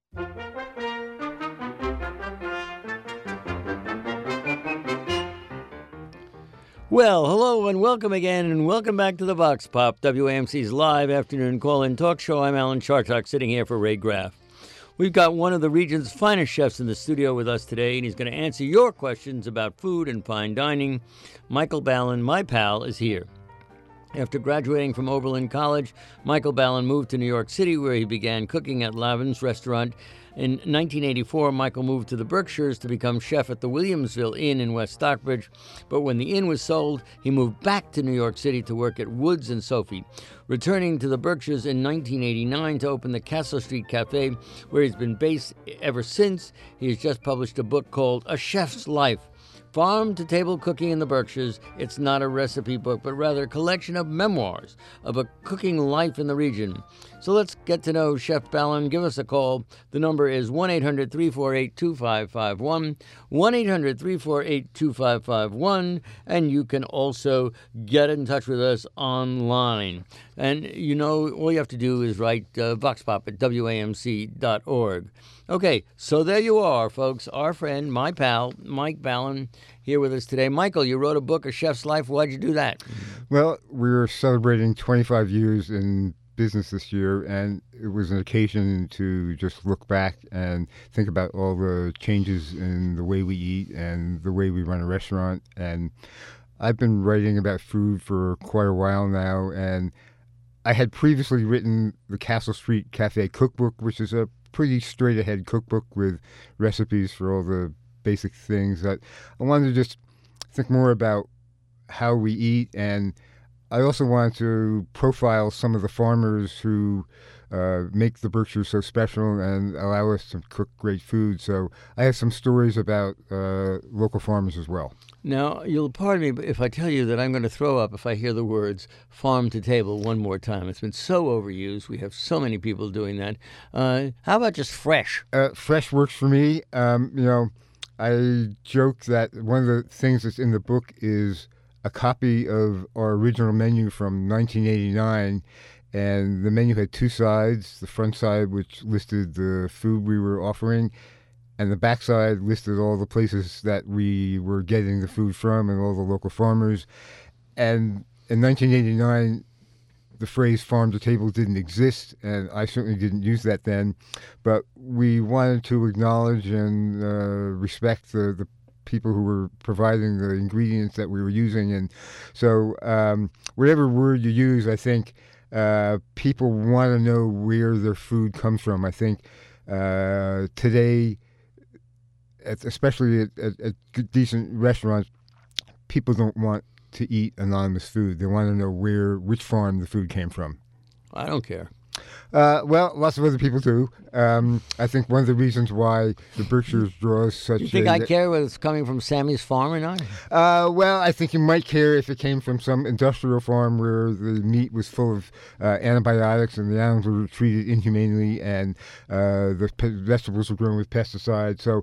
Well, hello and welcome again, and welcome back to the Vox Pop, WAMC's live afternoon call-in talk show. I'm Alan Chartock, sitting here for Ray Graff. We've got one of the region's finest chefs in the studio with us today, and he's going to answer your questions about food and fine dining. Michael Ballin, my pal, is here. After graduating from Oberlin College, Michael Ballin moved to New York City, where he began cooking at Lavin's Restaurant. In 1984, Michael moved to the Berkshires to become chef at the Williamsville Inn in West Stockbridge. But when the inn was sold, he moved back to New York City to work at Woods and Sophie, returning to the Berkshires in 1989 to open the Castle Street Cafe, where he's been based ever since. He has just published a book called A Chef's Life: Farm-to-Table Cooking in the Berkshires. It's not a recipe book, but rather a collection of memoirs of a cooking life in the region. So let's get to know Chef Ballin. Give us a call. The number is 1-800-348-2551, 1-800-348-2551, and you can also get in touch with us online. And, you know, all you have to do is write voxpop at WAMC.org. Okay, so there you are, folks. Our friend, my pal, Mike Ballin, here with us today. Michael, you wrote a book, A Chef's Life. Why'd you do that? Well, we're celebrating 25 years in business this year, and it was an occasion to just look back and think about all the changes in the way we eat and the way we run a restaurant. And I've been writing about food for quite a while now, and I had previously written the Castle Street Cafe Cookbook, which is a pretty straight-ahead cookbook with recipes for all the basic things. I wanted to just think more about how we eat, and I also wanted to profile some of the farmers who make the Berkshires so special and allow us to cook great food. So I have some stories about local farmers as well. Now, you'll pardon me if I tell you that I'm going to throw up if I hear the words farm to table one more time. It's been so overused. We have so many people doing that. How about just fresh? Fresh works for me. I joke that one of the things that's in the book is a copy of our original menu from 1989. And the menu had two sides, the front side, which listed the food we were offering, and the backside listed all the places that we were getting the food from and all the local farmers. And in 1989, the phrase farm to table didn't exist, and I certainly didn't use that then. But we wanted to acknowledge and respect the people who were providing the ingredients that we were using. And so whatever word you use, I think people want to know where their food comes from. I think today, especially at decent restaurants, people don't want to eat anonymous food. They want to know which farm the food came from. I don't care. Well, lots of other people do. I think one of the reasons why the Berkshires draws such. You think I care whether it's coming from Sammy's farm or not? Well, I think you might care if it came from some industrial farm where the meat was full of antibiotics and the animals were treated inhumanely and the vegetables were grown with pesticides. So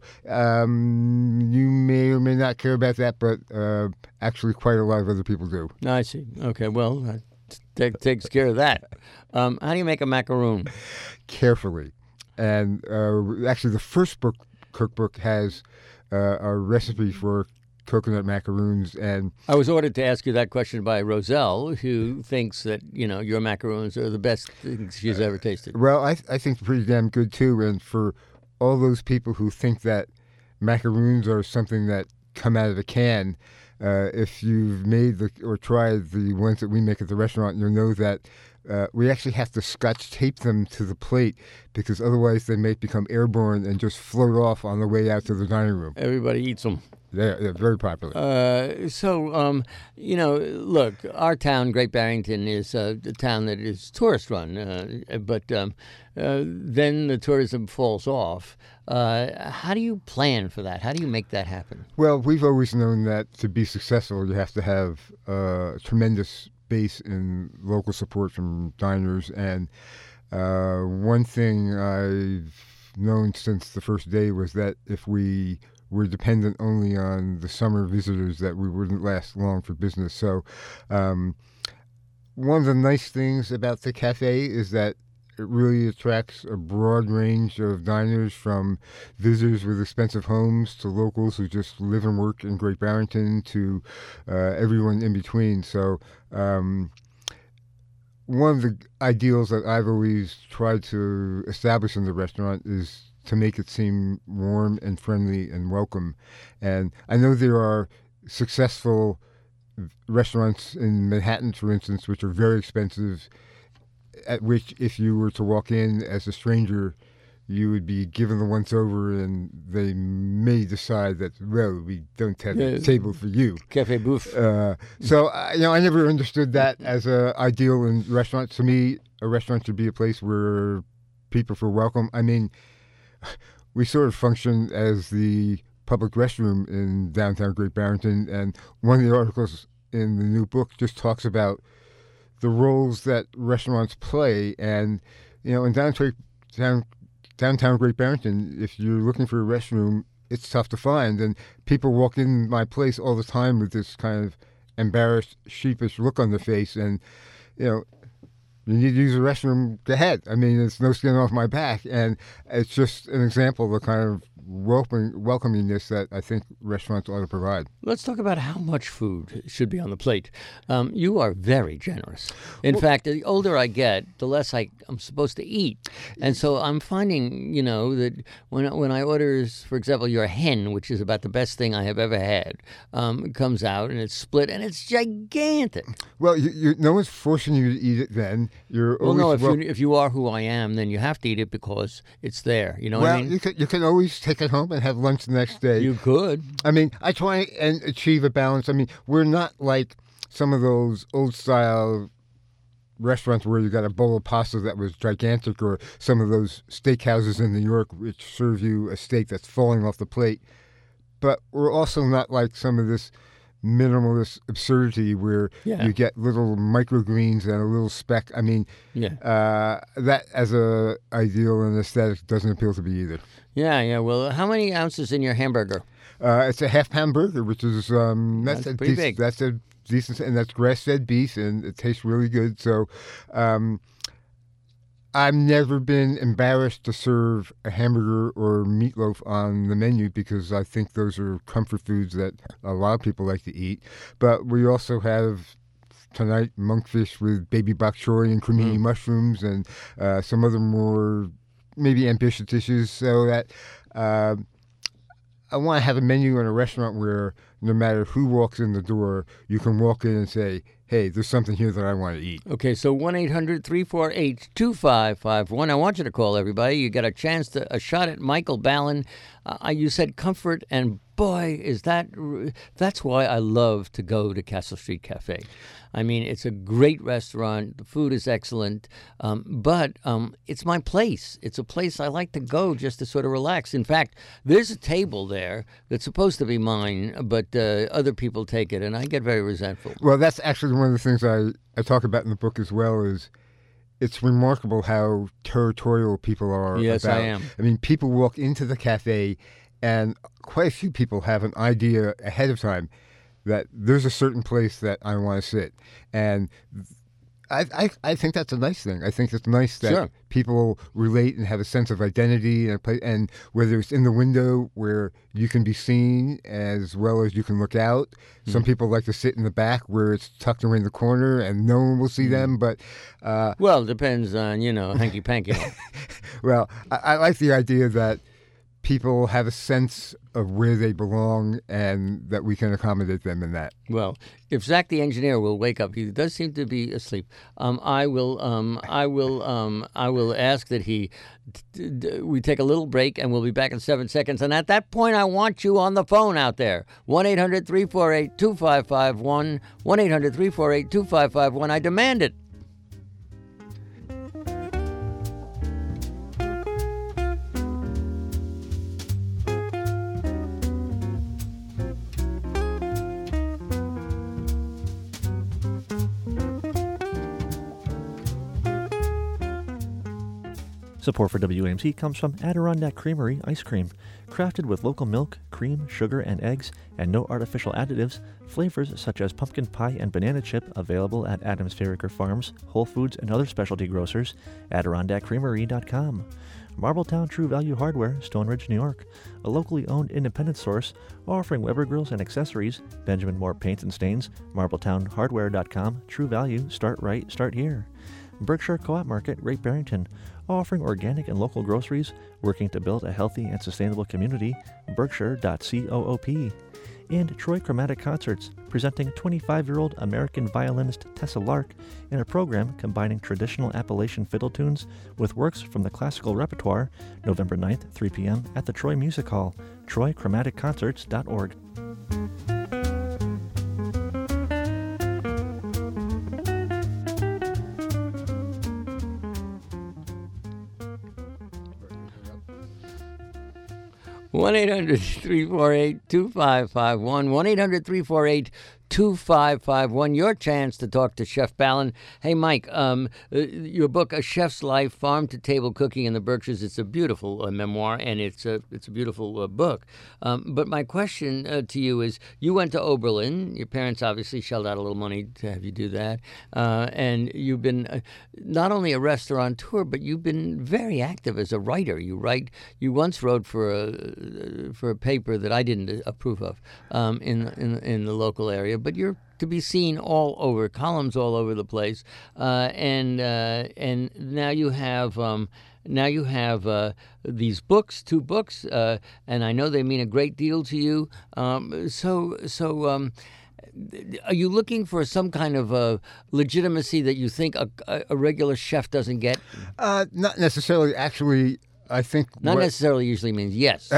you may or may not care about that, but actually quite a lot of other people do. I see. Okay, well, that takes care of that. How do you make a macaroon? Carefully. And actually the first cookbook has a recipe for coconut macaroons. And I was ordered to ask you that question by Roselle, who thinks that, your macaroons are the best things she's ever tasted. Well, I think pretty damn good, too. And for all those people who think that macaroons are something that come out of a can, if you've made or tried the ones that we make at the restaurant, you'll know that we actually have to Scotch tape them to the plate because otherwise they may become airborne and just float off on the way out to the dining room. Everybody eats them. They're very popular. Look, our town, Great Barrington, is a town that is tourist-run, but then the tourism falls off. How do you plan for that? How do you make that happen? Well, we've always known that to be successful, you have to have a tremendous base in local support from diners. And one thing I've known since the first day was that if we were dependent only on the summer visitors, that we wouldn't last long for business. So one of the nice things about the cafe is that it really attracts a broad range of diners, from visitors with expensive homes to locals who just live and work in Great Barrington to everyone in between. So one of the ideals that I've always tried to establish in the restaurant is to make it seem warm and friendly and welcome. And I know there are successful restaurants in Manhattan, for instance, which are very expensive, at which if you were to walk in as a stranger, you would be given the once over, and they may decide that, well, we don't have a table for you. Cafe bouffe. So I never understood that as an ideal in restaurants. To me, a restaurant should be a place where people feel welcome. I mean, we sort of function as the public restroom in downtown Great Barrington, and one of the articles in the new book just talks about the roles that restaurants play. And in downtown Great Barrington, if you're looking for a restroom, it's tough to find, and people walk in my place all the time with this kind of embarrassed, sheepish look on their face, and you need to use the restroom, go ahead. I mean, it's no skin off my back. And it's just an example of the kind of welcomingness that I think restaurants ought to provide. Let's talk about how much food should be on the plate. You are very generous. In fact, the older I get, the less I'm supposed to eat. And so I'm finding, that when I order, for example, your hen, which is about the best thing I have ever had, comes out and it's split and it's gigantic. Well, no one's forcing you to eat it then. If you are who I am, then you have to eat it because it's there. You know what I mean? You can always take it home and have lunch the next day. You could. I mean, I try and achieve a balance. I mean, we're not like some of those old-style restaurants where you got a bowl of pasta that was gigantic, or some of those steakhouses in New York which serve you a steak that's falling off the plate. But we're also not like some of this minimalist absurdity where you get little microgreens and a little speck. I mean, that as a ideal and aesthetic doesn't appeal to me either. Yeah. Well, how many ounces in your hamburger? It's a half-pound burger, which is that's pretty big. That's a decent, and that's grass-fed beef, and it tastes really good. So, I've never been embarrassed to serve a hamburger or meatloaf on the menu, because I think those are comfort foods that a lot of people like to eat. But we also have tonight monkfish with baby bok choy and cremini mushrooms, and some other more maybe ambitious dishes. So that I want to have a menu in a restaurant where no matter who walks in the door, you can walk in and say, hey, there's something here that I want to eat. Okay, so 1-800-348-2551. I want you to call, everybody. You got a chance to a shot at Michael Ballen. You said comfort, and boy, that's why I love to go to Castle Street Cafe. I mean, it's a great restaurant. The food is excellent, but it's my place. It's a place I like to go just to sort of relax. In fact, there's a table there that's supposed to be mine, but other people take it, and I get very resentful. Well, that's actually one of the things I talk about in the book as well. Is it's remarkable how territorial people are. Yes, I am. I mean, people walk into the cafe, and quite a few people have an idea ahead of time that there's a certain place that I want to sit. And I think that's a nice thing. I think it's nice that people relate and have a sense of identity, and whether it's in the window where you can be seen as well as you can look out. Some people like to sit in the back where it's tucked away in the corner and no one will see them. But well, it depends on, hanky-panky. Well, I like the idea that people have a sense of where they belong and that we can accommodate them in that. Well, if Zach the engineer will wake up, he does seem to be asleep. I will ask that we take a little break, and we'll be back in 7 seconds. And at that point, I want you on the phone out there. 1-800-348-2551. 1-800-348-2551. I demand it. Support for WAMC comes from Adirondack Creamery Ice Cream. Crafted with local milk, cream, sugar, and eggs, and no artificial additives, flavors such as pumpkin pie and banana chip available at Adams Farraker Farms, Whole Foods, and other specialty grocers. AdirondackCreamery.com. Marbletown True Value Hardware, Stone Ridge, New York. A locally owned independent source offering Weber grills and accessories. Benjamin Moore Paints and Stains. MarbletownHardware.com. True Value. Start right, start here. Berkshire Co-op Market, Great Barrington, offering organic and local groceries, working to build a healthy and sustainable community. Berkshire.coop. And Troy Chromatic Concerts, presenting 25-year-old American violinist Tessa Lark in a program combining traditional Appalachian fiddle tunes with works from the classical repertoire, November 9th, 3 p.m. at the Troy Music Hall, troychromaticconcerts.org. 1-800-348-2551. 1-800-348-2551. Your chance to talk to Chef Ballin. Hey, Mike, your book, A Chef's Life, Farm to Table Cooking in the Berkshires, it's a beautiful memoir, and it's a beautiful book. But my question to you is, you went to Oberlin. Your parents obviously shelled out a little money to have you do that. And you've been not only a restaurateur, but you've been very active as a writer. You once wrote for a paper that I didn't approve of in the local area, but you're to be seen all over, columns all over the place, and now you have these books, 2 books, and I know they mean a great deal to you. So are you looking for some kind of legitimacy that you think a regular chef doesn't get? Not necessarily. Actually, I think not necessarily usually means yes.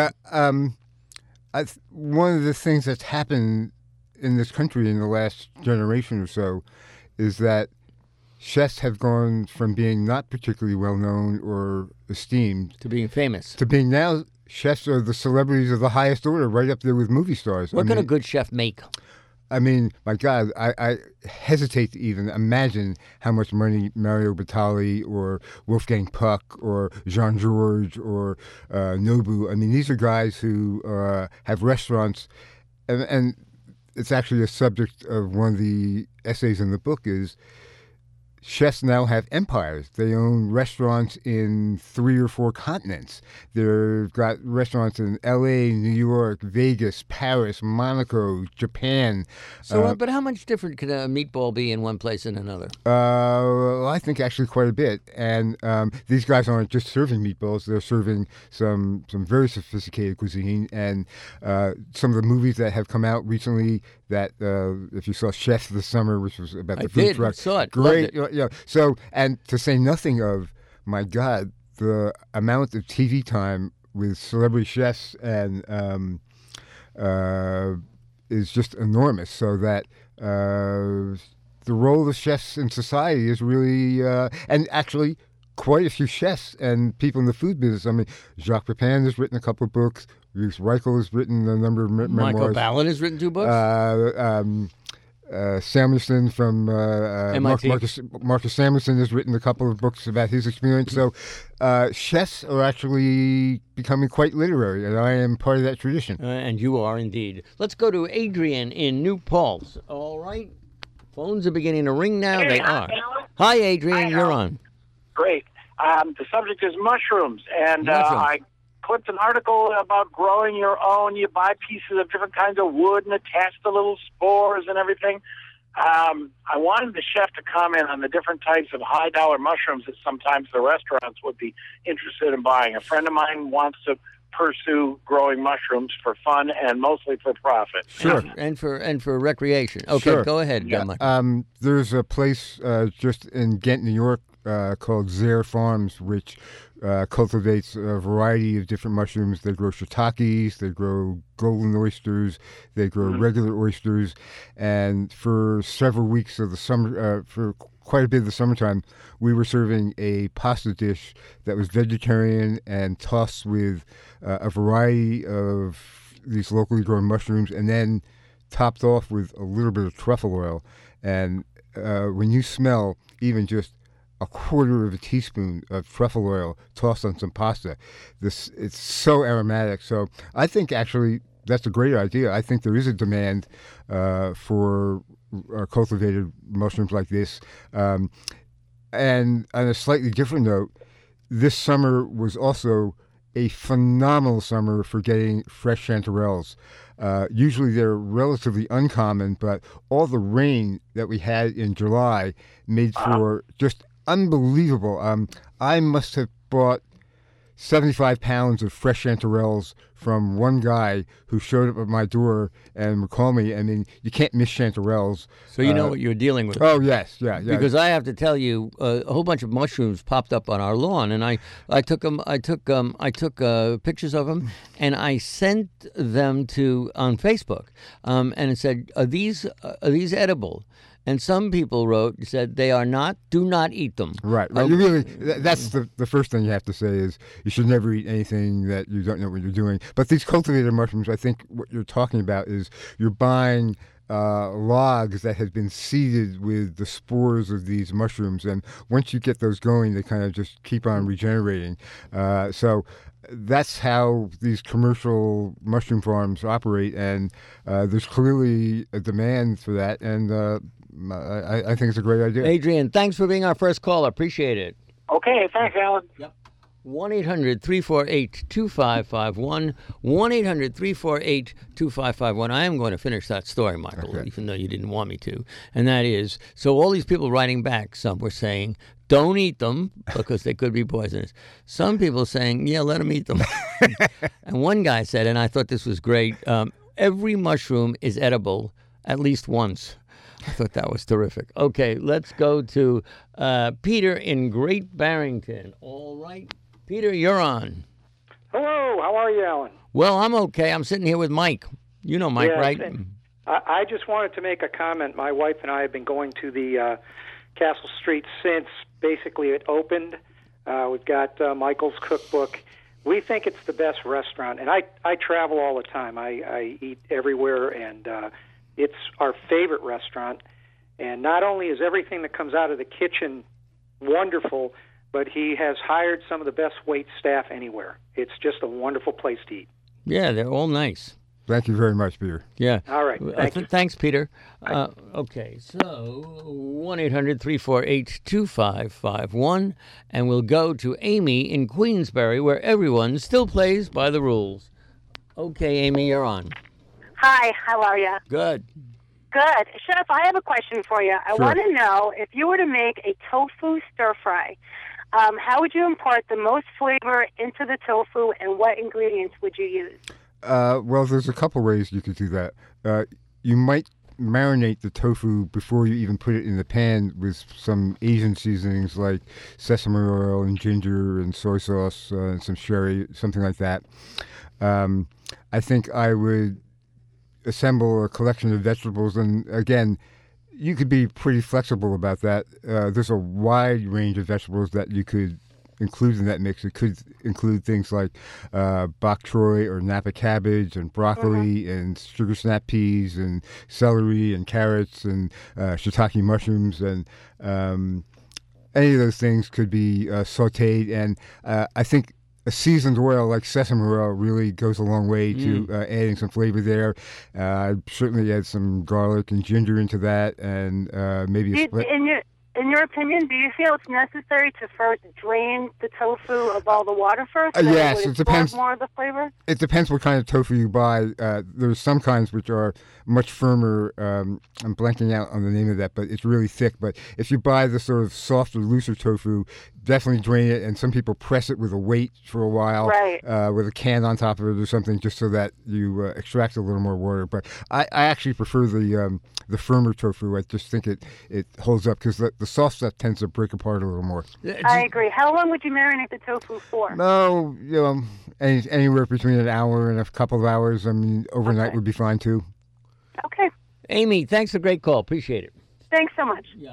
One of the things that's happened in this country in the last generation or so is that chefs have gone from being not particularly well known or esteemed to being famous, to being now chefs are the celebrities of the highest order, right up there with movie stars. What can a good chef make? I mean, my God, I hesitate to even imagine how much money Mario Batali or Wolfgang Puck or Jean-Georges or Nobu, I mean, these are guys who have restaurants, and it's actually a subject of one of the essays in the book is chefs now have empires. They own restaurants in 3 or 4 continents. They've got restaurants in L.A., New York, Vegas, Paris, Monaco, Japan. So, but how much different can a meatball be in one place and another? Well, I think actually quite a bit. And these guys aren't just serving meatballs. They're serving some very sophisticated cuisine. And some of the movies that have come out recently that, if you saw Chef this summer, which was about the food truck. I saw it. Great. Loved it. Yeah. So, and to say nothing of, my God, the amount of TV time with celebrity chefs and is just enormous. So that the role of chefs in society is really, and actually quite a few chefs and people in the food business. I mean, Jacques Pepin has written a couple of books. Bruce Reichel has written a number of memoirs. Michael Ballin has written 2 books. Samuelson from Marcus Samuelson has written a couple of books about his experience. So chefs are actually becoming quite literary, and I am part of that tradition. And you are indeed. Let's go to Adrian in New Paltz. All right. Phones are beginning to ring now. They are. Hi, Adrian. You're on. Great. The subject is mushrooms, and I clipped an article about growing your own. You buy pieces of different kinds of wood and attach the little spores and everything. I wanted the chef to comment on the different types of high-dollar mushrooms that sometimes the restaurants would be interested in buying. A friend of mine wants to pursue growing mushrooms for fun and mostly for profit. Sure, and for recreation. Okay, sure. Go ahead, Mike. There's a place just in Ghent, New York, called Zare Farms, which cultivates a variety of different mushrooms. They grow shiitakes, they grow golden oysters, they grow regular oysters, and for several weeks of the summer, for quite a bit of the summertime, we were serving a pasta dish that was vegetarian and tossed with a variety of these locally grown mushrooms, and then topped off with a little bit of truffle oil. And when you smell even just a quarter of a teaspoon of truffle oil tossed on some pasta. It's so aromatic. So I think actually that's a great idea. I think there is a demand for cultivated mushrooms like this. And on a slightly different note, this summer was also a phenomenal summer for getting fresh chanterelles. Usually they're relatively uncommon, but all the rain that we had in July made for just unbelievable. I must have bought 75 pounds of fresh chanterelles from one guy who showed up at my door and would call me. I mean, you can't miss chanterelles. So you know what you're dealing with. Oh, yes, yeah. Because I have to tell you, a whole bunch of mushrooms popped up on our lawn, and I took pictures of them, and I sent them on Facebook, and it said, "Are these edible?" And some people said they are not. Do not eat them. Right. You really, that's the first thing you have to say is you should never eat anything that you don't know what you're doing. But these cultivated mushrooms, I think what you're talking about is you're buying logs that have been seeded with the spores of these mushrooms, and once you get those going, they kind of just keep on regenerating. So that's how these commercial mushroom farms operate, and there's clearly a demand for that, and I think it's a great idea. Adrian, thanks for being our first caller. Appreciate it. Okay, thanks, Alan. Yep. 1-800-348-2551. 1-800-348-2551. I am going to finish that story, Michael, even though you didn't want me to. And that is, so all these people writing back, some were saying, don't eat them because they could be poisonous. Some people saying, yeah, let them eat them. And one guy said, and I thought this was great, every mushroom is edible at least once. I thought that was terrific. Okay, let's go to Peter in Great Barrington. All right. Peter, you're on. Hello, how are you, Alan? Well, I'm okay. I'm sitting here with Mike. You know Mike, right? I just wanted to make a comment. My wife and I have been going to the Castle Street since basically it opened. We've got Michael's Cookbook. We think it's the best restaurant, and I travel all the time. I eat everywhere, and it's our favorite restaurant. And not only is everything that comes out of the kitchen wonderful, but he has hired some of the best wait staff anywhere. It's just a wonderful place to eat. Yeah, they're all nice. Thank you very much, Peter. Yeah. All right. Thank you. Thanks, Peter. Okay, so 1-800-348-2551, and we'll go to Amy in Queensbury, where everyone still plays by the rules. Okay, Amy, you're on. Hi, how are you? Good. Good. Chef, I have a question for you. I want to know, if you were to make a tofu stir-fry, how would you impart the most flavor into the tofu, and what ingredients would you use? Well, there's a couple ways you could do that. You might marinate the tofu before you even put it in the pan with some Asian seasonings like sesame oil and ginger and soy sauce and some sherry, something like that. I think I would assemble a collection of vegetables, and again, you could be pretty flexible about that. There's a wide range of vegetables that you could include in that mix. It could include things like bok choy or Napa cabbage and broccoli and sugar snap peas and celery and carrots and shiitake mushrooms, and any of those things could be sautéed. And I think a seasoned oil like sesame oil really goes a long way to adding some flavor there. I'd certainly add some garlic and ginger into that, and maybe a split. In your opinion, do you feel it's necessary to first drain the tofu of all the water first? Yes, it depends. More of the flavor? It depends what kind of tofu you buy. There's some kinds which are much firmer. I'm blanking out on the name of that, but it's really thick. But if you buy the sort of softer, looser tofu, definitely drain it. And some people press it with a weight for a while, with a can on top of it or something, just so that you extract a little more water. But I actually prefer the firmer tofu. I just think it holds up, because the soft stuff tends to break apart a little more. I agree. How long would you marinate the tofu for? No, anywhere between an hour and a couple of hours. I mean, overnight would be fine too. Okay. Amy, thanks for the great call. Appreciate it. Thanks so much. Yeah.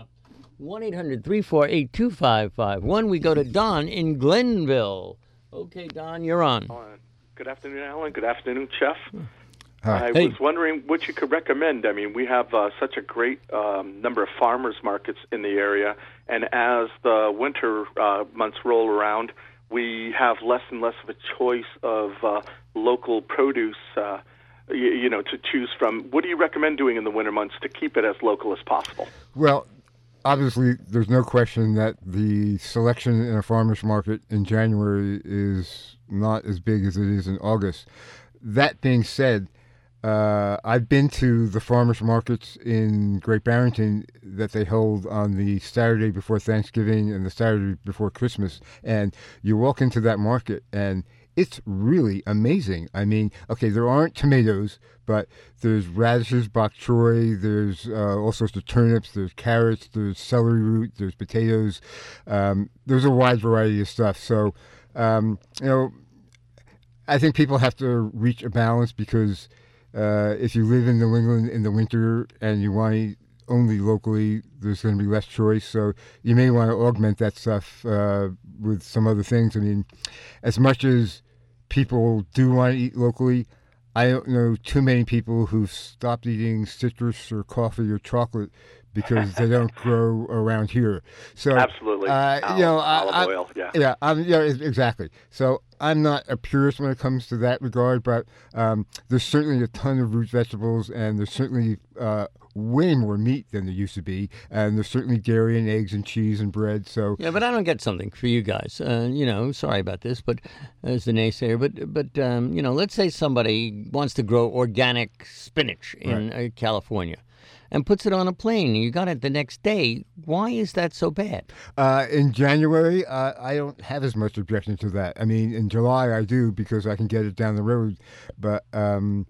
1-800-348-2551. We go to Don in Glenville. Okay, Don, you're on. Good afternoon, Alan. Good afternoon, Chef. Hi. I was wondering what you could recommend. I mean, we have such a great number of farmers markets in the area, and as the winter months roll around, we have less and less of a choice of local produce, to choose from. What do you recommend doing in the winter months to keep it as local as possible? Well, obviously, there's no question that the selection in a farmer's market in January is not as big as it is in August. That being said, I've been to the farmers markets in Great Barrington that they hold on the Saturday before Thanksgiving and the Saturday before Christmas, and you walk into that market and it's really amazing. I mean, okay, there aren't tomatoes, but there's radishes, bok choy, there's all sorts of turnips, there's carrots, there's celery root, there's potatoes. There's a wide variety of stuff. So, I think people have to reach a balance because if you live in New England in the winter and you want to eat only locally, there's going to be less choice. So you may want to augment that stuff with some other things. I mean, as much as people do want to eat locally, I don't know too many people who've stopped eating citrus or coffee or chocolate because they don't grow around here. So absolutely, olive oil, exactly. So I'm not a purist when it comes to that regard, but there's certainly a ton of root vegetables, and there's certainly way more meat than there used to be, and there's certainly dairy and eggs and cheese and bread. So yeah, but I don't get something for you guys. Sorry about this, but as the naysayer, but let's say somebody wants to grow organic spinach in California and puts it on a plane, and you got it the next day. Why is that so bad? In January, I don't have as much objection to that. I mean, in July I do because I can get it down the road, but and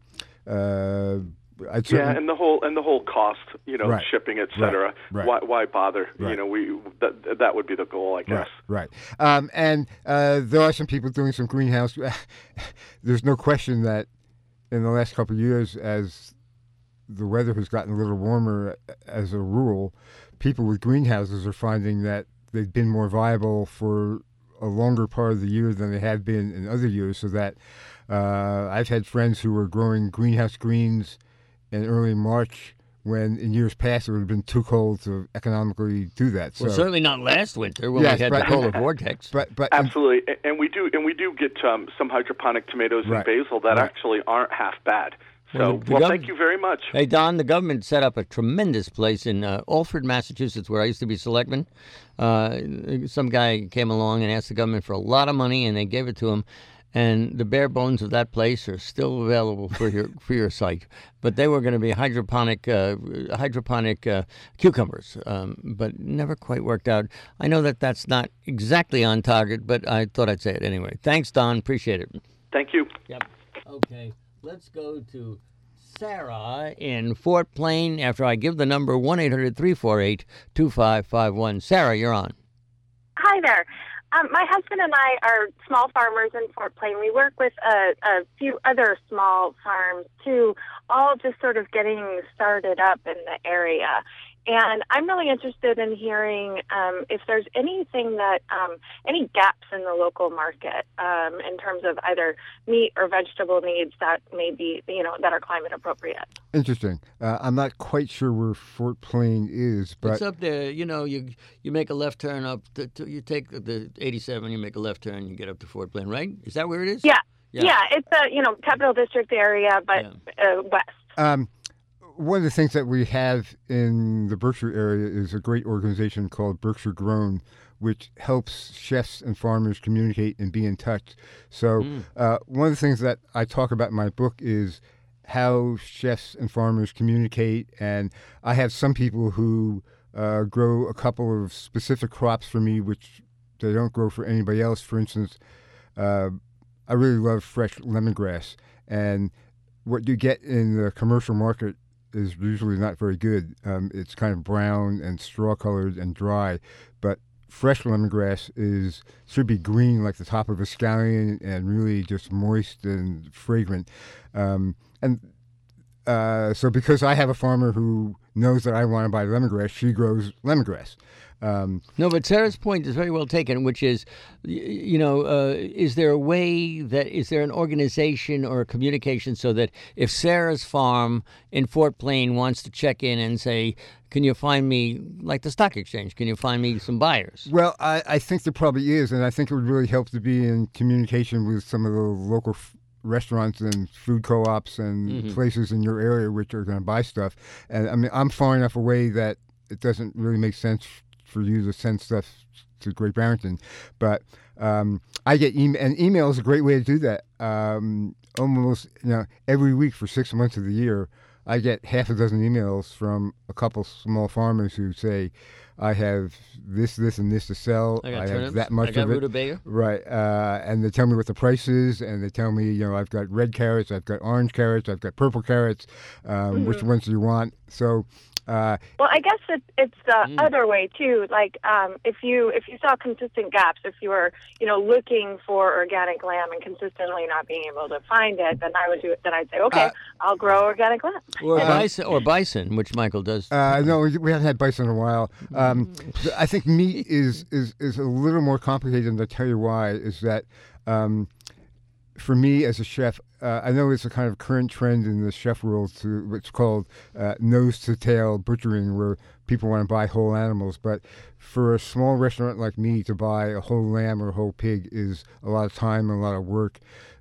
the whole cost, shipping, etc. Right. Why bother? Right. That would be the goal, I guess. Right. And there are some people doing some greenhouse. There's no question that in the last couple of years, as the weather has gotten a little warmer as a rule, people with greenhouses are finding that they've been more viable for a longer part of the year than they have been in other years, so that I've had friends who were growing greenhouse greens in early March when in years past it would have been too cold to economically do that. Well, certainly not last winter when we had the polar vortex. But absolutely, and we do get some hydroponic tomatoes and basil that actually aren't half bad. So, thank you very much. Hey, Don, the government set up a tremendous place in Alfred, Massachusetts, where I used to be selectman. Some guy came along and asked the government for a lot of money, and they gave it to him. And the bare bones of that place are still available for your site. But they were going to be hydroponic cucumbers, but never quite worked out. I know that that's not exactly on target, but I thought I'd say it anyway. Thanks, Don. Appreciate it. Thank you. Yep. Okay. Let's go to Sarah in Fort Plain after I give the number 1-800-348-2551. Sarah, you're on. Hi there. My husband and I are small farmers in Fort Plain. We work with a few other small farms, too, all just sort of getting started up in the area. And I'm really interested in hearing if there's anything that, any gaps in the local market in terms of either meat or vegetable needs that may be, that are climate appropriate. Interesting. I'm not quite sure where Fort Plain is, but it's up there. You make a left turn up. You take the 87. You make a left turn. You get up to Fort Plain, right? Is that where it is? Yeah. It's a Capital District area, but west. One of the things that we have in the Berkshire area is a great organization called Berkshire Grown, which helps chefs and farmers communicate and be in touch. So one of the things that I talk about in my book is how chefs and farmers communicate. And I have some people who grow a couple of specific crops for me, which they don't grow for anybody else. For instance, I really love fresh lemongrass. And what you get in the commercial market is usually not very good. It's kind of brown and straw-colored and dry, but fresh lemongrass should be green like the top of a scallion and really just moist and fragrant. And so because I have a farmer who knows that I want to buy lemongrass, she grows lemongrass. No, but Sarah's point is very well taken, which is, is there a way is there an organization or a communication so that if Sarah's farm in Fort Plain wants to check in and say, can you find me, like the stock exchange, can you find me some buyers? Well, I think there probably is, and I think it would really help to be in communication with some of the local restaurants and food co-ops and places in your area which are going to buy stuff. And I mean, I'm far enough away that it doesn't really make sense for you to send stuff to Great Barrington, but I get and email is a great way to do that. Almost every week for 6 months of the year, I get half a dozen emails from a couple small farmers who say, I have this, and this to sell. I got have that much I got of it. rutabaga. Right. And they tell me what the price is, and they tell me, I've got red carrots, I've got orange carrots, I've got purple carrots. Which ones do you want? So. Well, I guess it's the other way too. Like if you saw consistent gaps, if you were looking for organic lamb and consistently not being able to find it, then I would do it. Then I'd say, okay, I'll grow organic lamb. Or bison, which Michael does. No, we haven't had bison in a while. I think meat is a little more complicated, and I'll tell you why. Is that for me as a chef, I know it's a kind of current trend in the chef world to what's called nose-to-tail butchering, where people want to buy whole animals. But for a small restaurant like me, to buy a whole lamb or a whole pig is a lot of time and a lot of work.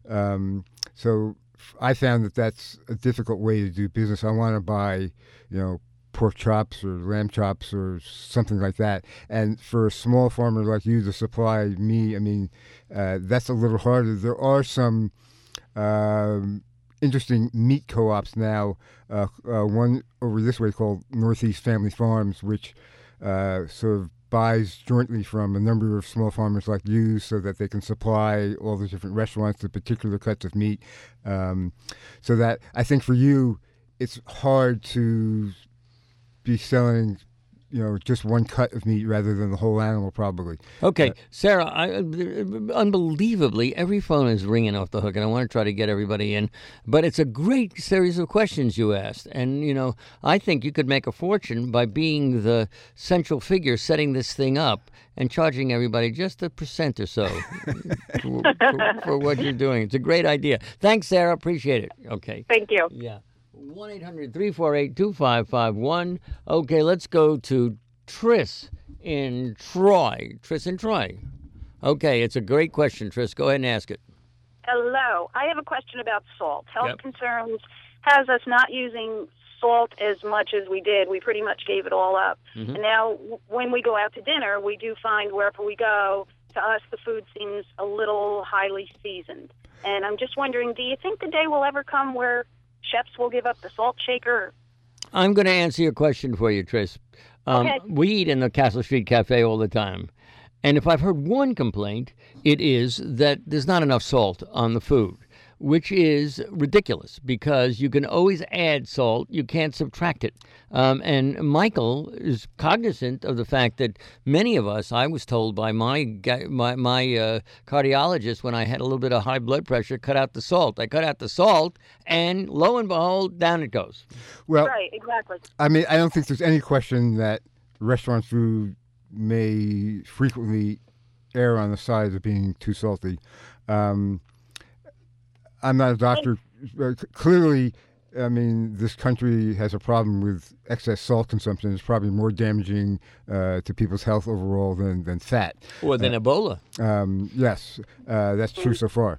So I found that that's a difficult way to do business. I want to buy, pork chops or lamb chops or something like that. And for a small farmer like you to supply me, I mean, that's a little harder. There are some interesting meat co-ops now. One over this way called Northeast Family Farms, which sort of buys jointly from a number of small farmers like you so that they can supply all the different restaurants the particular cuts of meat. So that I think for you, it's hard to be selling just one cut of meat rather than the whole animal, probably. Okay, Sarah, unbelievably, every phone is ringing off the hook, and I want to try to get everybody in. But it's a great series of questions you asked. And, I think you could make a fortune by being the central figure setting this thing up and charging everybody just 1% or so for what you're doing. It's a great idea. Thanks, Sarah. Appreciate it. Okay. Thank you. Yeah. 1-800-348-2551. Okay, let's go to Tris in Troy. Okay, it's a great question, Tris. Go ahead and ask it. Hello. I have a question about salt. Health concerns has us not using salt as much as we did. We pretty much gave it all up. And now when we go out to dinner, we do find wherever we go, to us the food seems a little highly seasoned. And I'm just wondering, do you think the day will ever come where chefs will give up the salt shaker? I'm going to answer your question for you, Tris. Okay. We eat in the Castle Street Cafe all the time. And if I've heard one complaint, it is that there's not enough salt on the food, which is ridiculous because you can always add salt. You can't subtract it. And Michael is cognizant of the fact that many of us, I was told by my cardiologist when I had a little bit of high blood pressure, cut out the salt. I cut out the salt, and lo and behold, down it goes. Well, right, exactly. I mean, I don't think there's any question that restaurant food may frequently err on the side of being too salty. I'm not a doctor. Clearly, I mean, this country has a problem with excess salt consumption. It's probably more damaging to people's health overall than fat. Or than Ebola. Yes, that's true so far.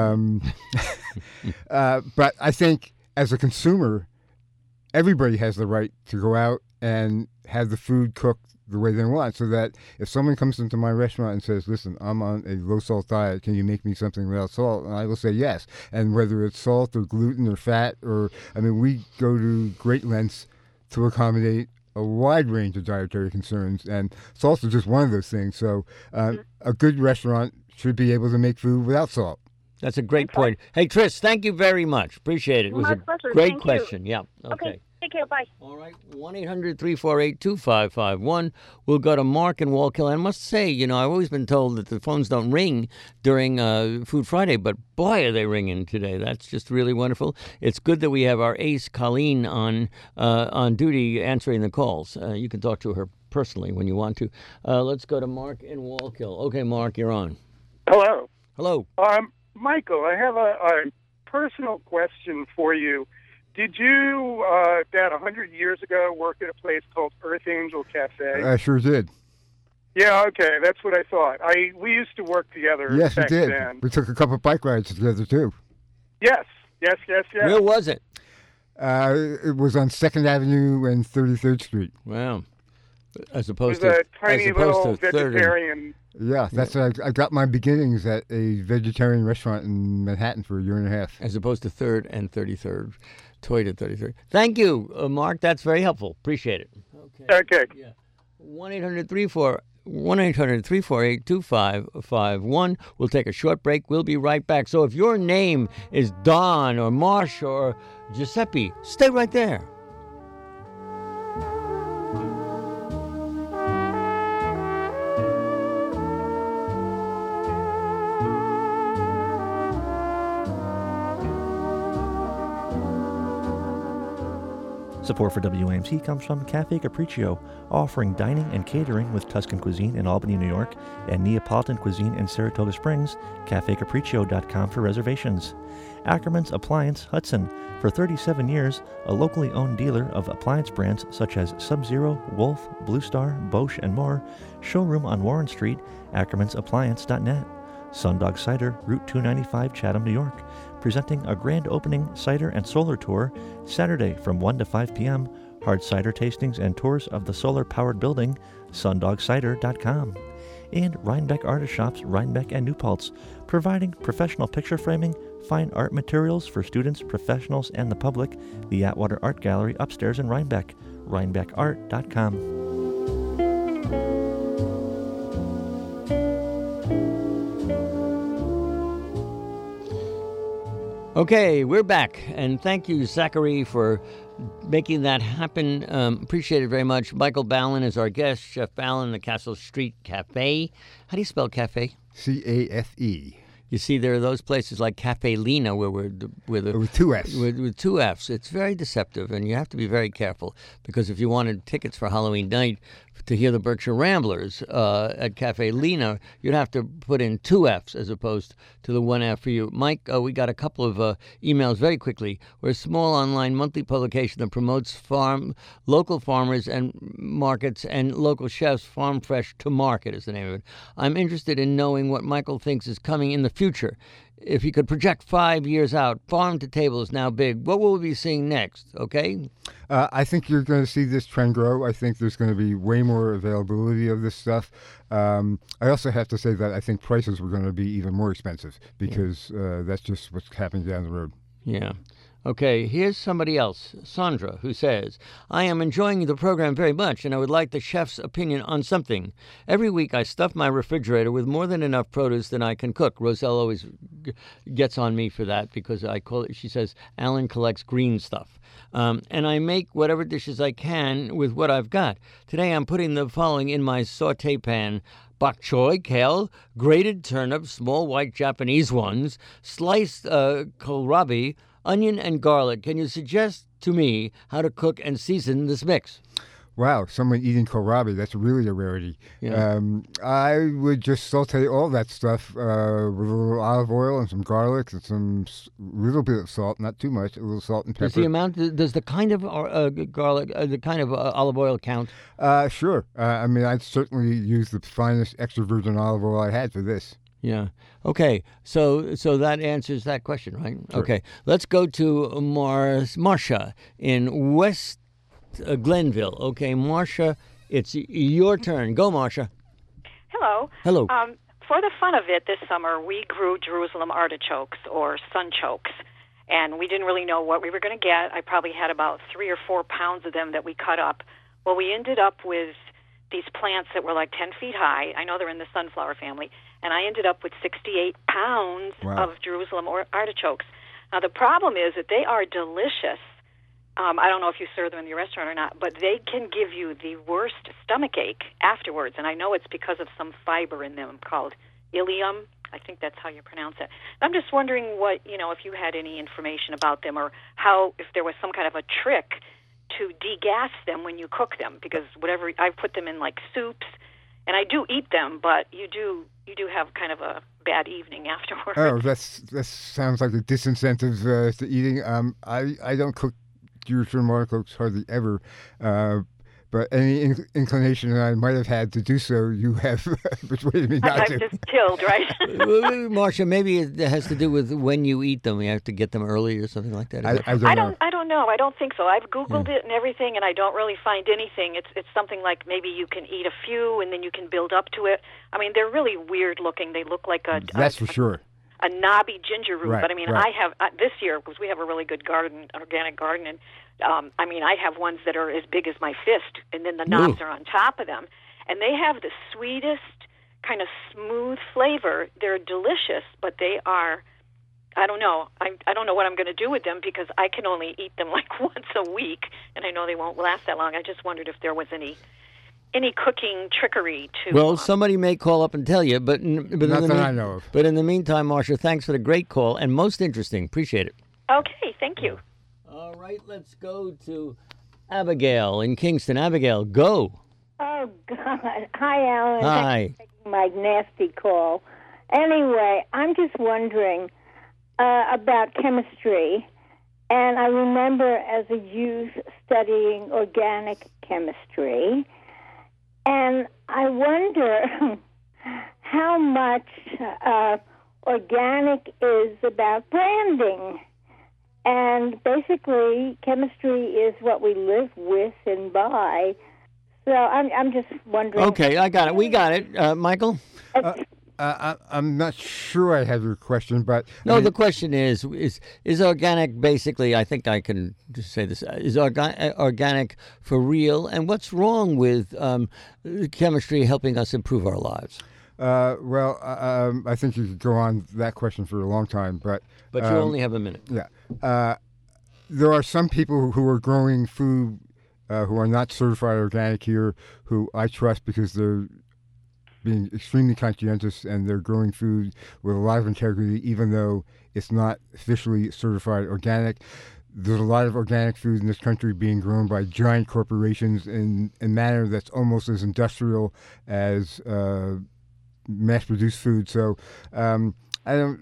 But I think as a consumer, everybody has the right to go out and have the food cooked the way they want, so that if someone comes into my restaurant and says, listen, I'm on a low-salt diet, can you make me something without salt? And I will say yes. And whether it's salt or gluten or fat we go to great lengths to accommodate a wide range of dietary concerns, and salt is just one of those things. So a good restaurant should be able to make food without salt. That's a great point. Hey, Tris, thank you very much. Appreciate it. It was My a pleasure. great Thank question. you. Yeah. Okay. Take Take care. Bye. All right. 1-800-348-2551. We'll go to Mark in Wallkill. I must say, I've always been told that the phones don't ring during Food Friday, but boy, are they ringing today. That's just really wonderful. It's good that we have our ace, Colleen, on duty answering the calls. You can talk to her personally when you want to. Let's go to Mark in Wallkill. Okay, Mark, you're on. Hello. Hello. Michael, I have a personal question for you. Did you, about 100 years ago, work at a place called Earth Angel Cafe? I sure did. Yeah, okay, that's what I thought. We used to work together. Yes, we did. Then. We took a couple of bike rides together, too. Yes. Where was it? It was on 2nd Avenue and 33rd Street. Wow. As opposed to... It was a tiny little vegetarian... Yeah, that's I got my beginnings at a vegetarian restaurant in Manhattan for a year and a half. As opposed to 3rd and 33rd. Toyed at 33rd. Thank you, Mark. That's very helpful. Appreciate it. Okay. Yeah. 1-800-348-2551. We'll take a short break. We'll be right back. So if your name is Don or Marsh or Giuseppe, stay right there. Support for WAMC comes from Cafe Capriccio, offering dining and catering with Tuscan cuisine in Albany, New York, and Neapolitan cuisine in Saratoga Springs. CafeCapriccio.com for reservations. Ackerman's Appliance Hudson, for 37 years, a locally owned dealer of appliance brands such as Sub-Zero, Wolf, Blue Star, Bosch, and more. Showroom on Warren Street, ackermansappliance.net. Sundog Cider, Route 295, Chatham, New York, presenting a grand opening cider and solar tour Saturday from 1 to 5 p.m. Hard cider tastings and tours of the solar-powered building, sundogcider.com. And Rhinebeck Artist Shops, Rhinebeck and New Paltz, providing professional picture framing, fine art materials for students, professionals, and the public. The Atwater Art Gallery upstairs in Rhinebeck, rhinebeckart.com. Okay, we're back, and thank you, Zachary, for making that happen. Appreciate it very much. Michael Ballin is our guest. Chef Ballin, the Castle Street Cafe. How do you spell cafe? C-A-F-E. You see, there are those places like Cafe Lena where with two F's. With two F's. It's very deceptive, and you have to be very careful, because if you wanted tickets for Halloween night to hear the Berkshire Ramblers at Cafe Lena, you'd have to put in two F's as opposed to the one F for you. Mike, we got a couple of emails very quickly. We're a small online monthly publication that promotes local farmers and markets and local chefs. Farm Fresh to Market is the name of it. I'm interested in knowing what Michael thinks is coming in the future. If you could project 5 years out, farm to table is now big. What will we be seeing next? Okay? I think you're going to see this trend grow. I think there's going to be way more availability of this stuff. I also have to say that I think prices were going to be even more expensive because that's just what's happening down the road. Yeah. Okay, here's somebody else, Sandra, who says, I am enjoying the program very much, and I would like the chef's opinion on something. Every week I stuff my refrigerator with more than enough produce than I can cook. Roselle always gets on me for that because I call it, she says, Alan collects green stuff. And I make whatever dishes I can with what I've got. Today I'm putting the following in my saute pan: bok choy, kale, grated turnips, small white Japanese ones, sliced kohlrabi, onion, and garlic. Can you suggest to me how to cook and season this mix? Wow, someone eating kohlrabi, that's really a rarity. Yeah. I would just saute all that stuff with a little olive oil and some garlic and some little bit of salt, not too much, a little salt and pepper. Does the kind of garlic, the kind of olive oil count? Sure. I'd certainly use the finest extra virgin olive oil I had for this. Yeah. Okay. So that answers that question, right? Sure. Okay. Let's go to Marcia in West Glenville. Okay, Marcia, it's your turn. Go, Marcia. Hello. Hello. For the fun of it, this summer we grew Jerusalem artichokes or sunchokes, and we didn't really know what we were going to get. I probably had about 3 or 4 pounds of them that we cut up. Well, we ended up with these plants that were like 10 feet high. I know they're in the sunflower family. And I ended up with 68 pounds Wow. of Jerusalem artichokes. Now, the problem is that they are delicious I don't know if you serve them in your restaurant or not, but they can give you the worst stomach ache afterwards, and I know it's because of some fiber in them called ilium. I think that's how you pronounce it. I'm just wondering if you had any information about them, or if there was some kind of a trick to degas them when you cook them, because I put them in like soups, and I do eat them, but you do have kind of a bad evening afterwards. Oh, that sounds like a disincentive to eating. I don't cook Jerusalem artichokes hardly ever, but any inclination that I might have had to do so, you have persuaded me not to. I'm just killed, right? Marcia, maybe it has to do with when you eat them. You have to get them early or something like that. I don't know. I don't think so. I've Googled it and everything, and I don't really find anything. It's something like maybe you can eat a few, and then you can build up to it. I mean, they're really weird looking. They look like for sure. A knobby ginger root. Right, but I mean, right. I have this year, because we have a really good organic garden, and I have ones that are as big as my fist, and then the knobs are on top of them, and they have the sweetest kind of smooth flavor. They're delicious, but they are, I don't know. I don't know what I'm going to do with them, because I can only eat them like once a week, and I know they won't last that long. I just wondered if there was any cooking trickery to... Well, somebody may call up and tell you, but not that I know of. But in the meantime, Marcia, thanks for the great call, and most interesting. Appreciate it. Okay, thank you. All right, let's go to Abigail in Kingston. Abigail, go. Oh, God. Hi, Alan. Hi. Thanks for taking my nasty call. Anyway, I'm just wondering about chemistry. And I remember as a youth studying organic chemistry. And I wonder how much organic is about branding. And basically, chemistry is what we live with and by. So I'm just wondering. Okay, I got it. We got it. Michael? I'm not sure I have your question, but... No, the question is organic basically, I think I can just say this, is organic for real? And what's wrong with chemistry helping us improve our lives? I think you could go on that question for a long time, but you only have a minute. Yeah. There are some people who are growing food who are not certified organic here, who I trust because they're being extremely conscientious and they're growing food with a lot of integrity, even though it's not officially certified organic. There's a lot of organic food in this country being grown by giant corporations in a manner that's almost as industrial as mass-produced food. So I don't,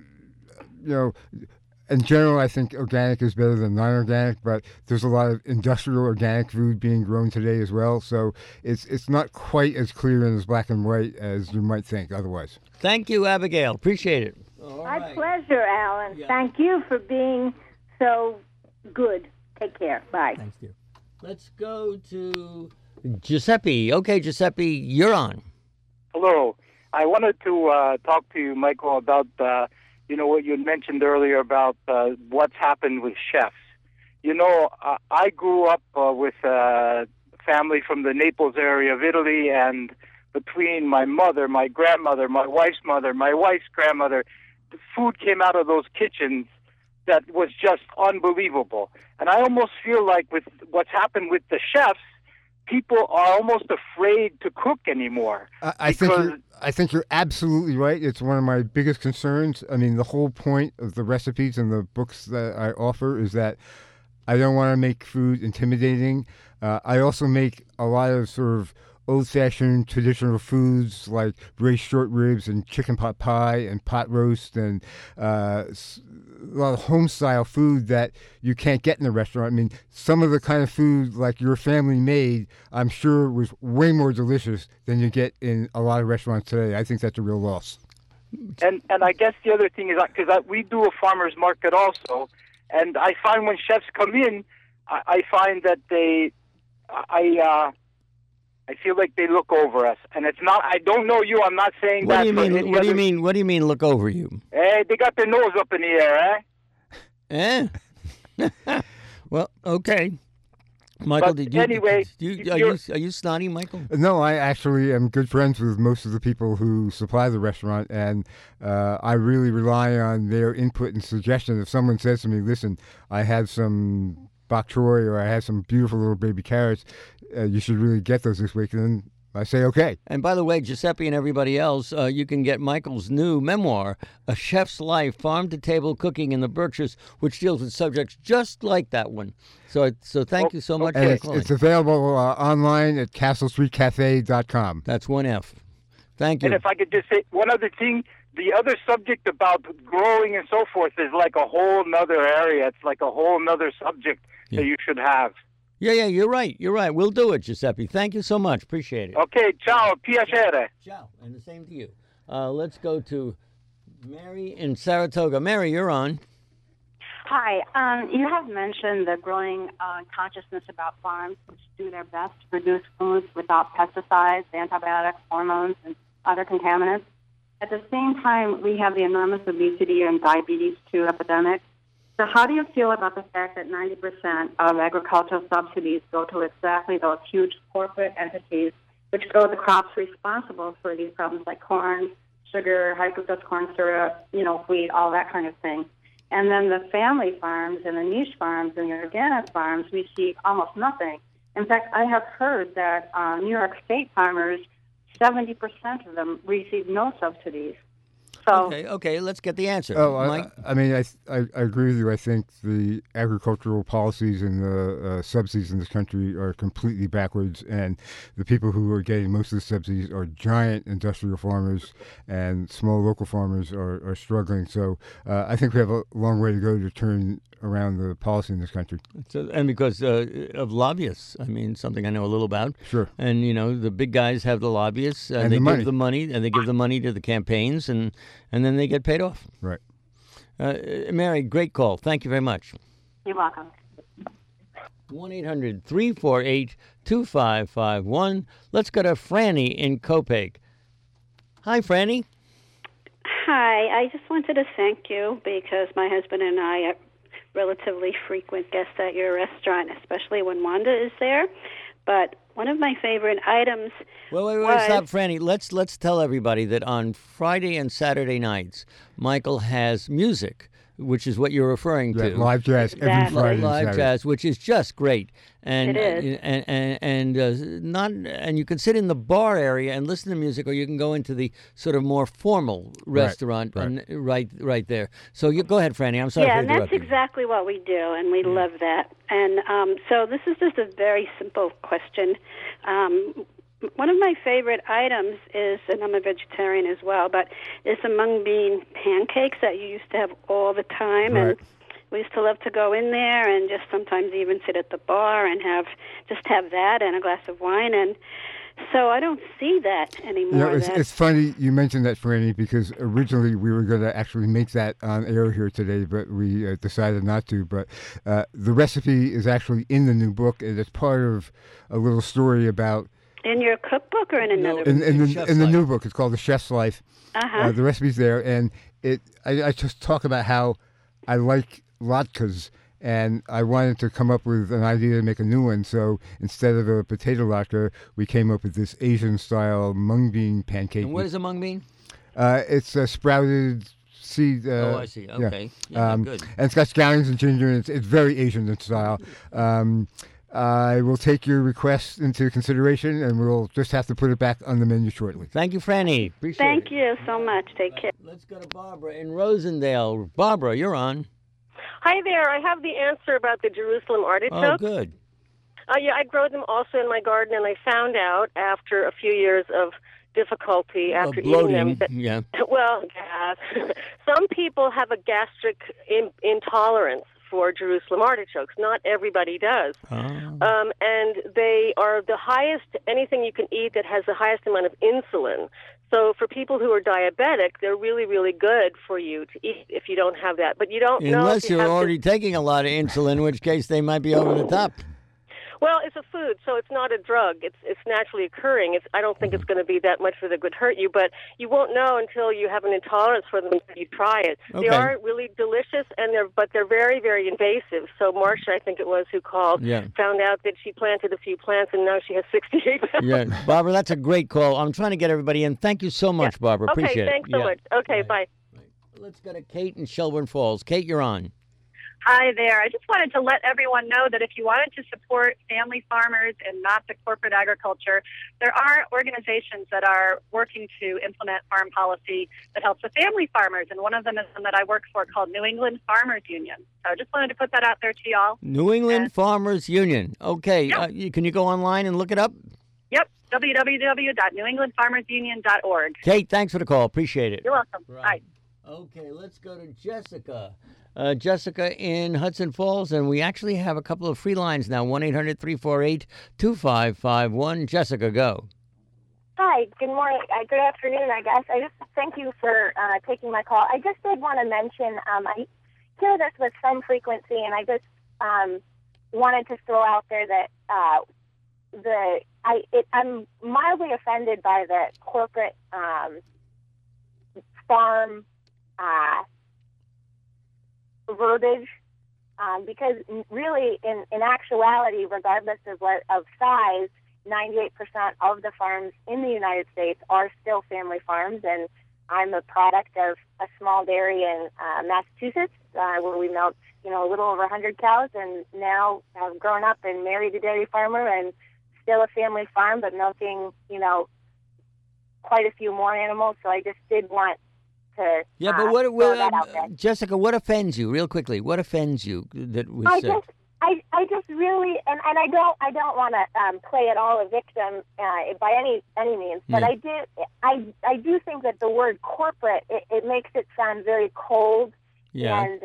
in general, I think organic is better than non-organic, but there's a lot of industrial organic food being grown today as well. So it's not quite as clear and as black and white as you might think otherwise. Thank you, Abigail. Appreciate it. My pleasure, Alan. Yeah. Thank you for being so good. Take care. Bye. Thanks, dear. Let's go to Giuseppe. Okay, Giuseppe, you're on. Hello. I wanted to talk to you, Michael, about what you mentioned earlier about what's happened with chefs. I grew up with a family from the Naples area of Italy, and between my mother, my grandmother, my wife's mother, my wife's grandmother, the food came out of those kitchens that was just unbelievable. And I almost feel like with what's happened with the chefs, people are almost afraid to cook anymore. I think you're absolutely right. It's one of my biggest concerns. I mean, the whole point of the recipes and the books that I offer is that I don't want to make food intimidating. I also make a lot of sort of old-fashioned traditional foods like braised short ribs and chicken pot pie and pot roast and a lot of home-style food that you can't get in a restaurant. I mean, some of the kind of food like your family made, I'm sure was way more delicious than you get in a lot of restaurants today. I think that's a real loss. And I guess the other thing is, because we do a farmer's market also, and I find when chefs come in, I find that I feel like they look over us, and it's not. I don't know you. I'm not saying that. What do you mean? Look over you? Hey, they got their nose up in the air, Well, okay. Michael, are you snotty, Michael? No, I actually am good friends with most of the people who supply the restaurant, and I really rely on their input and suggestion. If someone says to me, "Listen, I had some bok choy or I have some beautiful little baby carrots, you should really get those this week. And then I say, okay. And by the way, Giuseppe and everybody else, you can get Michael's new memoir, A Chef's Life, Farm-to-Table Cooking in the Berkshires, which deals with subjects just like that one. So thank you so much for calling. It's available online at castlestreetcafe.com. That's one F. Thank you. And if I could just say one other thing, the other subject about growing and so forth is like a whole nother area. It's like a whole nother subject that you should have. Yeah, you're right. We'll do it, Giuseppe. Thank you so much. Appreciate it. Okay, ciao, piacere. Ciao, and the same to you. Let's go to Mary in Saratoga. Mary, you're on. Hi. You have mentioned the growing consciousness about farms which do their best to produce foods without pesticides, antibiotics, hormones, and other contaminants. At the same time, we have the enormous obesity and diabetes 2 epidemic. So how do you feel about the fact that 90% of agricultural subsidies go to exactly those huge corporate entities which grow the crops responsible for these problems like corn, sugar, high fructose corn syrup, wheat, all that kind of thing? And then the family farms and the niche farms and the organic farms receive almost nothing. In fact, I have heard that New York State farmers, 70% of them receive no subsidies. So, okay, let's get the answer. Mike? I agree with you. I think the agricultural policies and the subsidies in this country are completely backwards, and the people who are getting most of the subsidies are giant industrial farmers, and small local farmers are struggling. So I think we have a long way to go to turn around the policy in this country. And because of lobbyists, something I know a little about. Sure. And, the big guys have the lobbyists, and they give the money, and they give the money to the campaigns, and then they get paid off. Right. Mary, great call. Thank you very much. You're welcome. 1-800-348-2551. Let's go to Franny in Copiague. Hi, Franny. Hi. I just wanted to thank you because my husband and I are relatively frequent guests at your restaurant, especially when Wanda is there. But one of my favorite items Wait, stop, Franny. Let's tell everybody that on Friday and Saturday nights, Michael has music, which is what you're referring to. Live jazz every Friday. Live jazz, which is just great. And it is. And you can sit in the bar area and listen to music, or you can go into the sort of more formal restaurant right there. So you go ahead, Franny. I'm sorry for interrupting. Yeah, and that's exactly what we do, and we love that. And so this is just a very simple question. One of my favorite items is, and I'm a vegetarian as well, but it's the mung bean pancakes that you used to have all the time. Right. And we used to love to go in there and just sometimes even sit at the bar and have that and a glass of wine. And so I don't see that anymore. It's funny you mentioned that, Franny, because originally we were going to actually make that on air here today, but we decided not to. But the recipe is actually in the new book, and it's part of a little story about... In your cookbook or in another book? In the new book. It's called The Chef's Life. Uh-huh. The recipe's there, and I just talk about how I like latkes, and I wanted to come up with an idea to make a new one. So instead of a potato latke, we came up with this Asian-style mung bean pancake. And what is a mung bean? It's a sprouted seed. I see. Okay. Yeah, good. And it's got scallions and ginger, and it's very Asian in style. I will take your request into consideration, and we'll just have to put it back on the menu shortly. Thank you, Franny. Appreciate it. Thank you so much. Take care. Let's go to Barbara in Rosendale. Barbara, you're on. Hi there. I have the answer about the Jerusalem artichokes. Oh, good. Yeah, I grow them also in my garden, and I found out after a few years of difficulty after eating them. Yeah. Well, some people have a gastric intolerance for Jerusalem artichokes. Not everybody does. And they are the highest, anything you can eat that has the highest amount of insulin. So for people who are diabetic, they're really, really good for you to eat if you don't have that. But you don't know. Unless you're already taking a lot of insulin, in which case they might be over the top. Well, it's a food, so it's not a drug. It's naturally occurring. I don't think it's going to be that much that it would hurt you, but you won't know until you have an intolerance for them until you try it. Okay. They are really delicious, but they're very, very invasive. So Marcia, I think it was, who called, found out that she planted a few plants, and now she has 68 pounds. Yeah, Barbara, that's a great call. I'm trying to get everybody in. Thank you so much, Barbara. Appreciate it. Okay, thanks so much. Okay, bye. Let's go to Kate in Shelburne Falls. Kate, you're on. Hi there. I just wanted to let everyone know that if you wanted to support family farmers and not the corporate agriculture, there are organizations that are working to implement farm policy that helps the family farmers, and one of them is one that I work for called New England Farmers Union. So I just wanted to put that out there to y'all. New England Farmers Union. Okay. Yep. Can you go online and look it up? Yep. www.newenglandfarmersunion.org. Kate, thanks for the call. Appreciate it. You're welcome. Bye. Okay, let's go to Jessica. Jessica in Hudson Falls, and we actually have a couple of free lines now, 1-800-348-2551. Jessica, go. Hi, good morning, good afternoon, I guess. I just thank you for taking my call. I just did want to mention, I hear this with some frequency, and I just wanted to throw out there that I'm mildly offended by the corporate farm verbiage, because really, in actuality, regardless of size, 98% of the farms in the United States are still family farms, and I'm a product of a small dairy in Massachusetts, where we milked, a little over 100 cows, and now I've grown up and married a dairy farmer, and still a family farm, but milking, quite a few more animals. So I just did want to but throw that out there. Jessica, what offends you, real quickly? What offends you that we said? I just really, and I don't want to play at all a victim by any means, but I do think that the word corporate, it makes it sound very cold and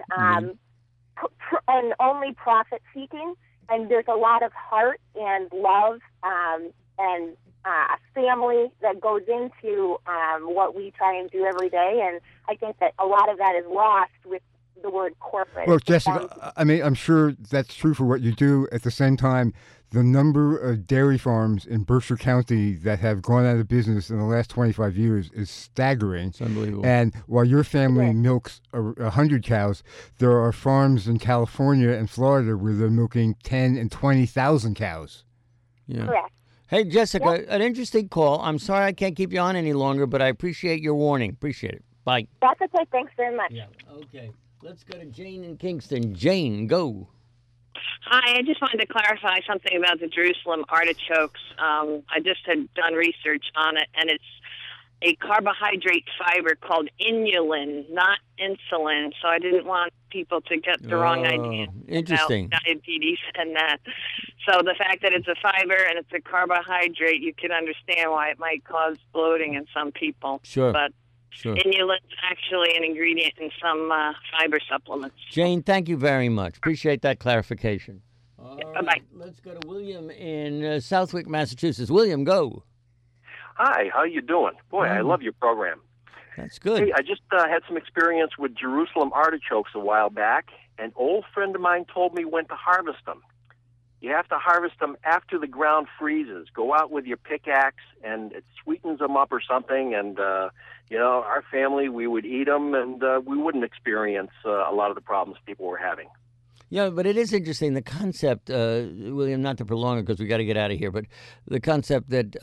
only profit seeking, and there's a lot of heart and love and family that goes into what we try and do every day, and I think that a lot of that is lost with the word corporate. Well, Jessica, I'm sure that's true for what you do. At the same time, the number of dairy farms in Berkshire County that have gone out of business in the last 25 years is staggering. It's unbelievable. And while your family milks 100 cows, there are farms in California and Florida where they're milking 10 and 20,000 cows. Yeah. Correct. Hey, Jessica, an interesting call. I'm sorry I can't keep you on any longer, but I appreciate your warning. Appreciate it. Bye. That's okay. Thanks very much. Yeah. Okay. Let's go to Jane in Kingston. Jane, go. Hi, I just wanted to clarify something about the Jerusalem artichokes. I just had done research on it, and it's a carbohydrate fiber called inulin, not insulin. So I didn't want people to get the wrong idea interesting. about diabetes and that. So the fact that it's a fiber and it's a carbohydrate, you can understand why it might cause bloating in some people. Sure. But inulin's actually an ingredient in some fiber supplements. Jane, thank you very much. Appreciate that clarification. Bye-bye. Right, let's go to William in Southwick, Massachusetts. William, go. Hi, how you doing? Boy, I love your program. That's good. Hey, I just had some experience with Jerusalem artichokes a while back. An old friend of mine told me when to harvest them. You have to harvest them after the ground freezes. Go out with your pickaxe, and it sweetens them up or something. And, our family, we would eat them, and we wouldn't experience a lot of the problems people were having. Yeah, but it is interesting, the concept, William, not to prolong it because we got to get out of here, but the concept that,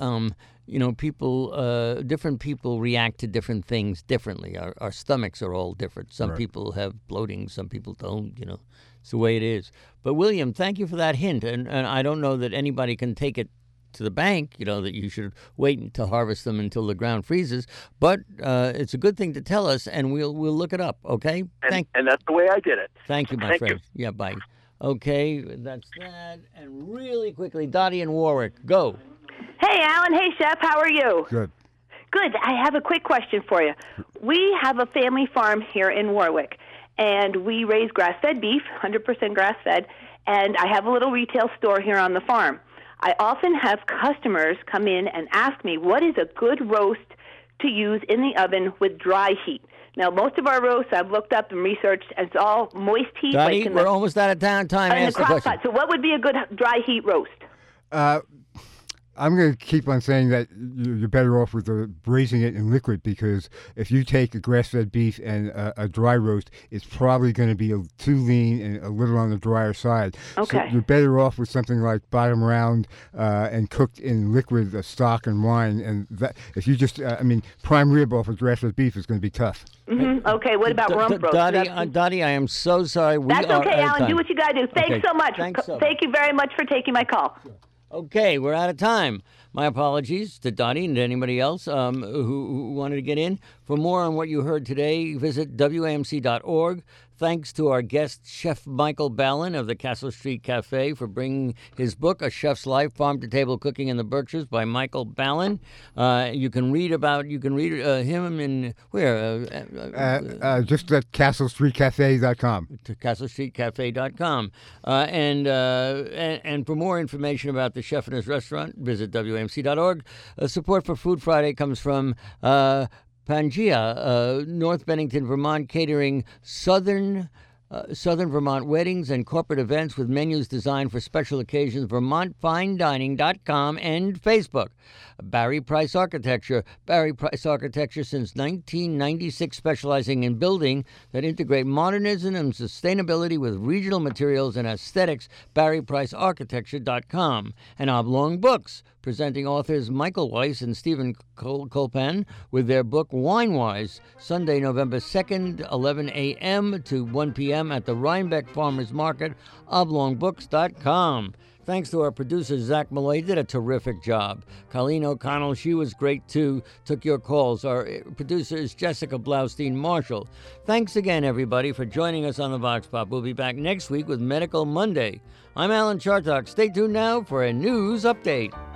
different people react to different things differently. Our stomachs are all different. Some people have bloating, some people don't, It's the way it is. But, William, thank you for that hint, and I don't know that anybody can take it to the bank, that you should wait to harvest them until the ground freezes. But it's a good thing to tell us, and we'll look it up, okay? And that's the way I did it. Thank you, my friend. Yeah, bye. Okay, that's that. And really quickly, Dottie and Warwick, go. Hey, Alan. Hey, Chef. How are you? Good. Good. I have a quick question for you. We have a family farm here in Warwick, and we raise grass-fed beef, 100% grass-fed, and I have a little retail store here on the farm. I often have customers come in and ask me, what is a good roast to use in the oven with dry heat? Now, most of our roasts I've looked up and researched, and it's all moist heat. Dottie, we're almost out of time. Ask the question. So what would be a good dry heat roast? I'm going to keep on saying that you're better off with braising it in liquid, because if you take a grass-fed beef and a dry roast, it's probably going to be too lean and a little on the drier side. Okay. So you're better off with something like bottom round and cooked in liquid stock and wine. And that, if you just, prime rib off of grass-fed beef is going to be tough. Mm-hmm. Okay, what about rump roast? Dottie, I am so sorry. That's okay, Alan. Do what you got to do. Thanks so much. Thanks so much. Thank you very much for taking my call. Okay, we're out of time. My apologies to Dottie and to anybody else who wanted to get in. For more on what you heard today, visit WAMC.org. Thanks to our guest, Chef Michael Ballin of the Castle Street Cafe, for bringing his book, A Chef's Life, Farm-to-Table Cooking in the Berkshires by Michael Ballin. You can read him in where? Just at CastleStreetCafe.com. To CastleStreetCafe.com. And for more information about the chef and his restaurant, visit WAMC.org. Support for Food Friday comes from Pangea, North Bennington, Vermont, catering Southern Vermont weddings and corporate events with menus designed for special occasions. VermontFineDining.com and Facebook. Barry Price Architecture. Barry Price Architecture since 1996, specializing in building that integrate modernism and sustainability with regional materials and aesthetics. BarryPriceArchitecture.com. And Oblong Books, presenting authors Michael Weiss and Stephen Colpan with their book Wine Wise, Sunday, November 2nd, 11 a.m. to 1 p.m. at the Rhinebeck Farmers Market, oblongbooks.com. Thanks to our producer, Zach Malloy, did a terrific job. Colleen O'Connell, she was great too, took your calls. Our producer is Jessica Blaustein-Marshall. Thanks again, everybody, for joining us on the Vox Pop. We'll be back next week with Medical Monday. I'm Alan Chartock. Stay tuned now for a news update.